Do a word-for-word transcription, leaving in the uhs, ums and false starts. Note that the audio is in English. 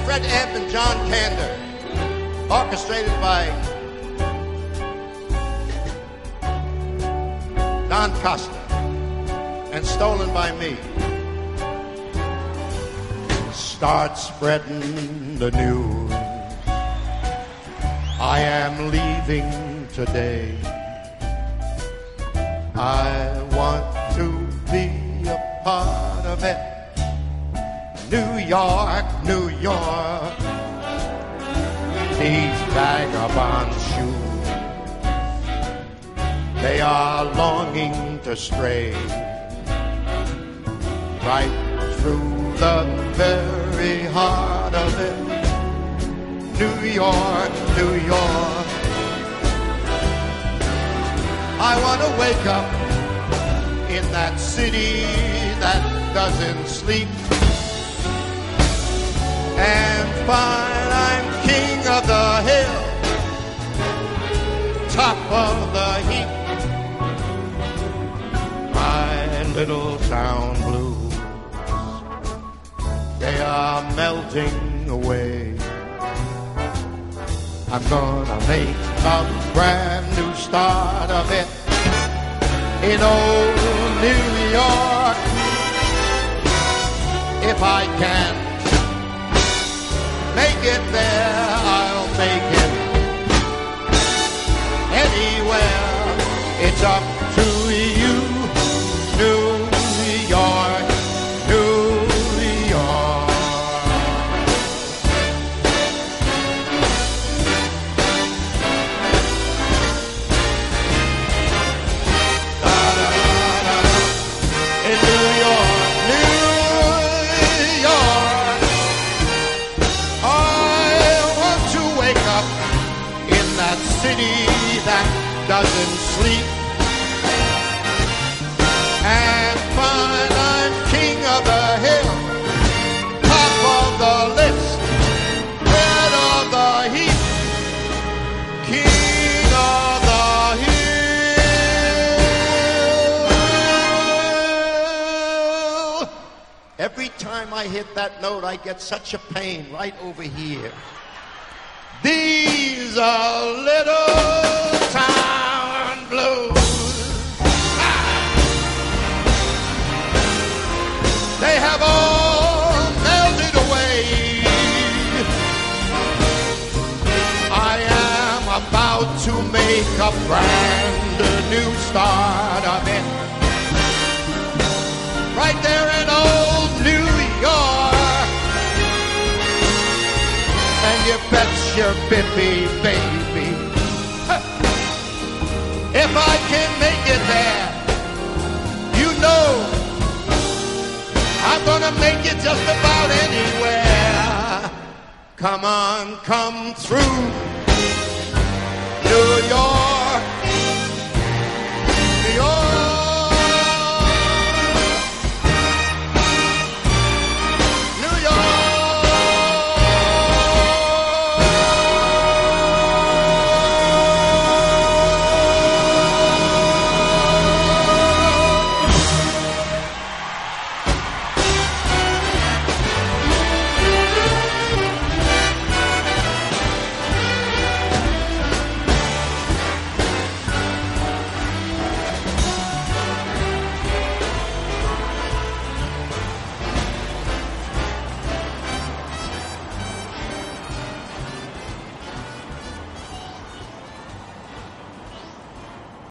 Fred Ebb and John Kander, orchestrated by Don Costa and stolen by me. Start spreading the news. I am leaving today. I want to be a part of it. New York, New York, these vagabond shoes, they are longing to stray right through the very heart of it. New York, New York, I want to wake up in that city that doesn't sleep and find I'm king of the hill, top of the heap. My little town blues, they are melting away. I'm gonna make a brand new start of it in old New York. If I can make it there, I'll make it anywhere. It's up to you, New York, New York. Da, da, da, da. In New York, New York, I want to wake up in that city that doesn't sleep and find I'm king of the hill, top of the list, head of the heap, king of the hill. Every time I hit that note, I get such a pain right over here. These are little town blues. They have all melted away. I am about to make a brand new start of it. Right there in old New York. And you bet your bippy baby, if I can make it there, you know I'm gonna make it just about anywhere. Come on, come through.